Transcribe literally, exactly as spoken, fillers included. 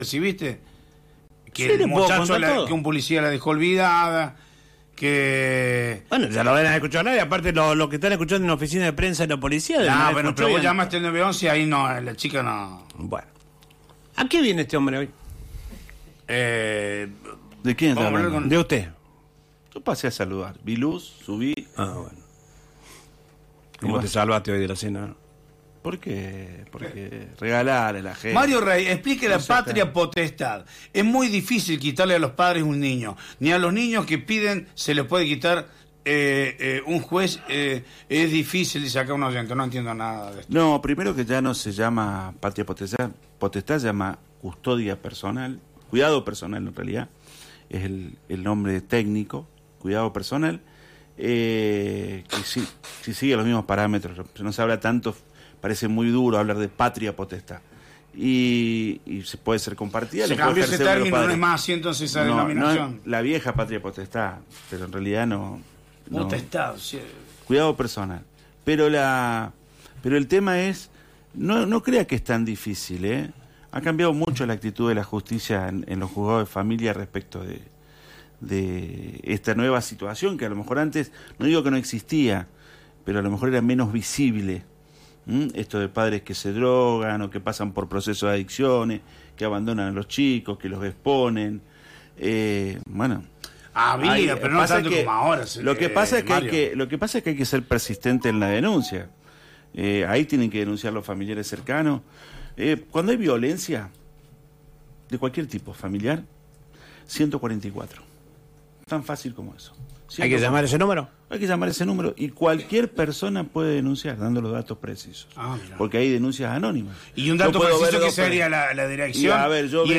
¿Sí viste? Que Sí, el le puedo muchacho, contar la, todo. que un policía la dejó olvidada, que... Bueno, ya lo van a escuchar nadie, aparte lo, lo que están escuchando en la oficina de prensa de la policía. No, nadie bueno, escuchó pero vos bien. llamaste al nueve once y ahí no, la chica no... Bueno. ¿A qué viene este hombre hoy? Eh, ¿De quién está Vamos a hablar hablando? con- De usted. Yo pasé a saludar. Vi luz, subí. Ah, bueno. Y ¿Cómo vas- te salvaste hoy de la cena? ¿Por qué? Porque regalar a la gente. Mario Rey, explique la No sé, patria está- potestad. Es muy difícil quitarle a los padres un niño. Ni a los niños que piden se les puede quitar eh, eh, un juez. Eh, es difícil, dice acá un oyente. No entiendo nada de esto. No, primero que ya no se llama patria potestad. Potestad se llama custodia personal. Cuidado personal, en realidad. Es el, el nombre técnico. Cuidado personal. Eh, que sí, sí sigue los mismos parámetros. No se habla tanto. Parece muy duro hablar de patria potestad. Y, y se puede ser compartida. Se lo puede cambió ese ejercer uno de los término, no padres. es más así entonces esa No, denominación. no, la vieja patria potestad, pero en realidad no. no. Potestad, sí. Cuidado personal. Pero la, pero el tema es, no, no crea que es tan difícil, ¿eh? Ha cambiado mucho la actitud de la justicia en, en los juzgados de familia respecto de, de esta nueva situación que a lo mejor antes, no digo que no existía, pero a lo mejor era menos visible. ¿Mm? Esto de padres que se drogan o que pasan por procesos de adicciones, que abandonan a los chicos, que los exponen. Eh, bueno, Había, hay- pero no pasa tanto que- como ahora. Lo que eh, pasa es que hay Mario. que, lo que pasa es que hay que ser persistente en la denuncia. Eh, ahí tienen que denunciar los familiares cercanos. Eh, cuando hay violencia de cualquier tipo, familiar, ciento cuarenta y cuatro. Tan fácil como eso. ¿Hay que llamar a ese número? Hay que llamar ese número y cualquier persona puede denunciar dando los datos precisos. Ah, mira. Porque hay denuncias anónimas. Y un Yo dato puedo ver preciso que dos sería per- la, la Y, dirección a ver, yo y veo